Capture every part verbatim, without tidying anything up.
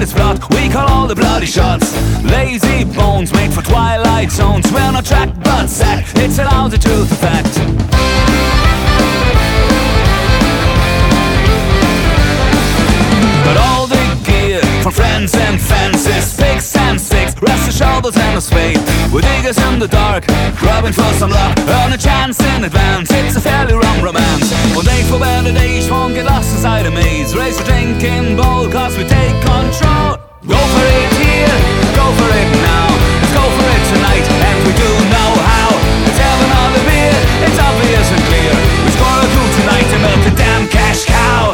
its plot. We call all the bloody shots. Lazy bones made for twilight zones. We're not tracked but sacked. It's an altitude effect. But all the gear from friends and fences, picks and sticks, rests the shovels and a spade. We dig us in the dark, grabbing for some luck, earn a chance in advance. It's a fairly wrong romance. One day for better days, won't get lost inside a maze. Raise a drinking bowl, cause we take control. Go for it here, go for it now. Let's go for it tonight, and we do know how. Let's have another beer, it's obvious and clear. We score a coup tonight and milk a damn cash cow.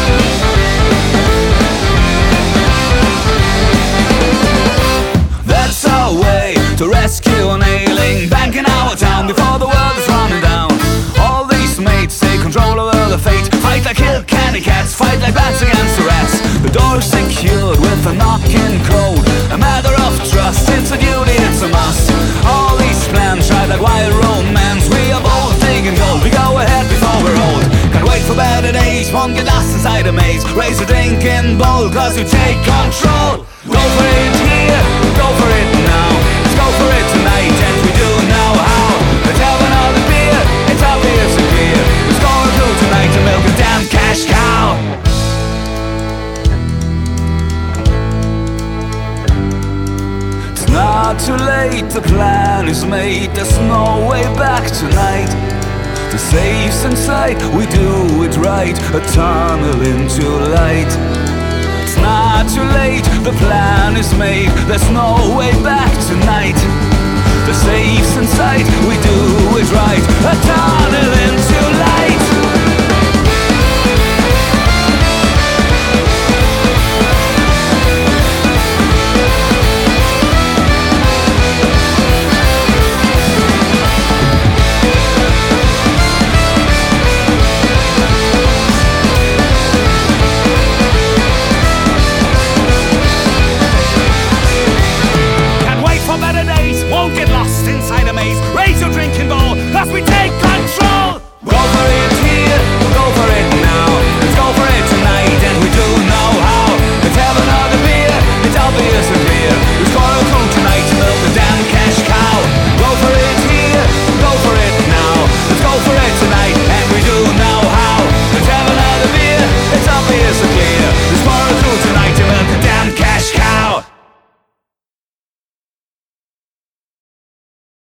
That's our way to rescue an ailing bank in our town before the world is running down. All these mates take control over the fate. Fight like hill candy cats, fight like bats against the rats. The door's secured with a knock-in code. A matter of trust, it's a duty, it's a must. All these plans tried like wild romance. We are both taking gold, we go ahead before we're old. Can't wait for better days, won't get lost inside a maze. Raise a drinking bowl, cause we take control. Go for it here, go for it now. Let's go for it tonight, and we do know how. Let's have another beer, it's obvious and clear. We score a coup tonight to milk a damn cash cow. It's not too late, the plan is made. There's no way back tonight. The safe's in sight, we do it right. A tunnel into light. It's not too late, the plan is made. There's no way back tonight. The safe's in sight, we do it right. A tunnel into light.